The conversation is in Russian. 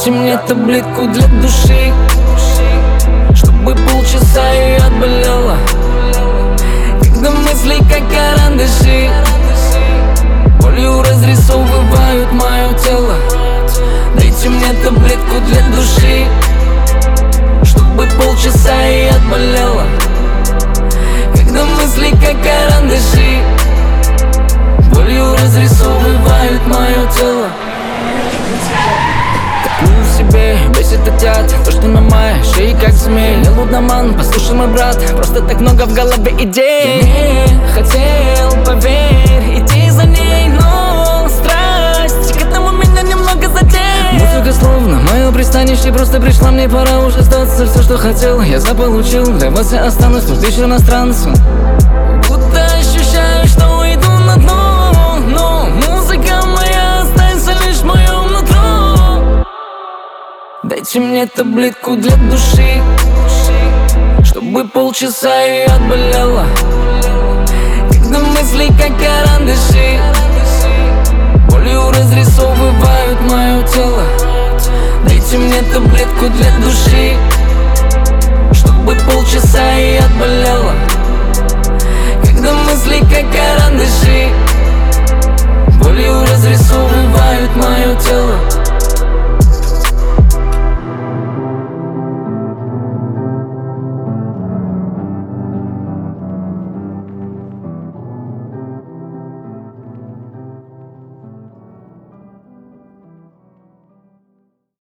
Дайте мне таблетку для души, чтобы полчаса и отболела. Когда мысли как карандаши болью разрисовывают мое тело. Дайте мне таблетку для души, чтобы полчаса и отболела. Когда мысли как карандаши болью разрисовывают мое тело. Такую себе бесит отят, то, что на моей шее как змей. Я лудоман, послушай, мой брат, просто так много в голове идей. Я не хотел, поверь, идти за ней, но страсть к этому меня немного задеть. Музыка словно мое пристанище, просто пришла, мне пора уже сдаться. Все, что хотел, я заполучил, для вас я останусь тут лишь иностранцем. Будто ощущаю, что уйду на дно, но музыка моя останется лишь в моем нутро. Дайте мне таблетку для души, чтобы полчаса и отболела. Когда мысли как карандаши болью разрисовывают мое тело. Дайте мне таблетку для души, чтобы полчаса и отболела. Когда мысли как карандаши болью разрисовывают мое тело.